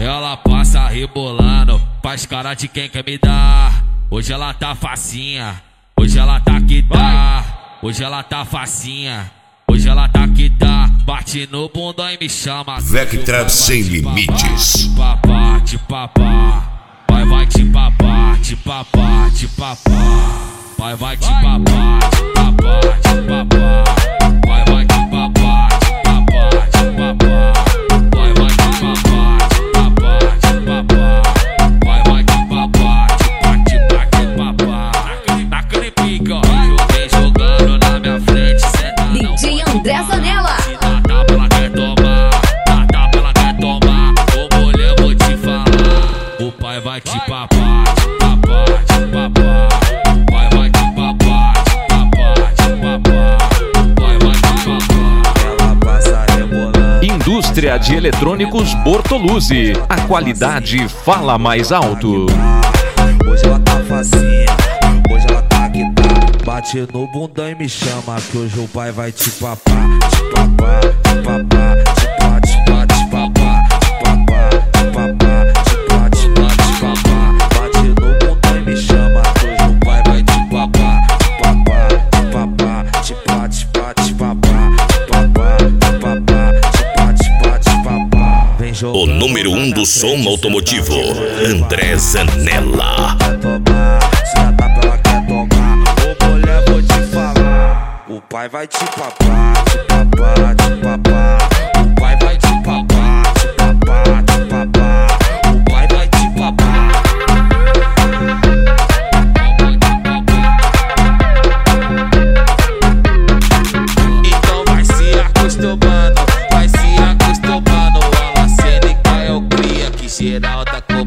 Ela passa rebolando, faz cara de quem quer me dar. Hoje ela tá facinha, hoje ela tá que dá. Hoje ela tá facinha, hoje ela tá que dá. Bate no bundão e me chama. Vectra sem limites. Papá, de papá. Vai te papá, te papá, te papá. Vai te papá, te papá, te papá. Vai te papá, te papá, te papá. Vai te papá, te papá, te papá. Vai te papá, te papá. Naquele pique, ó. Vem jogando na minha frente, senta não. DJ André Zanella. Dá tapa, ela quer tomar. Dá tapa, ela quer tomar. Ô mulher, vou te falar. O pai vai te papar, te papar, te papar. Vai te papar, te papar, te papar. Vai te papar. Ela passa rebolando. Indústria de Eletrônicos Bortoluzzi. A qualidade fala mais alto. Hoje ela tá facinha, hoje ela tá que tá. Bate no bundão e me chama, que hoje o pai vai te papar. Te papar, te papar, te pá, te pá, te papar. Te papar, te papar, te pá, te pá, te papar. Bate no bundão e me chama, que hoje o pai vai te papar. Te papar, te papar, te pá, te pá, te papar. Te papar, te papar, te pá, te pá, te papar. Vem jogando O número 1 do som automotivo, André Zanella. Quer tomar, se a tapa ela quer tomar. Ô mulher, vou te falar. O pai vai te papar, te papar, te papar. O pai vai te papar, te papar, te papar. O pai vai te papar. Então vai se acostumando, vai se acostumando. Ela cênica é o cria que geral tá cobrando.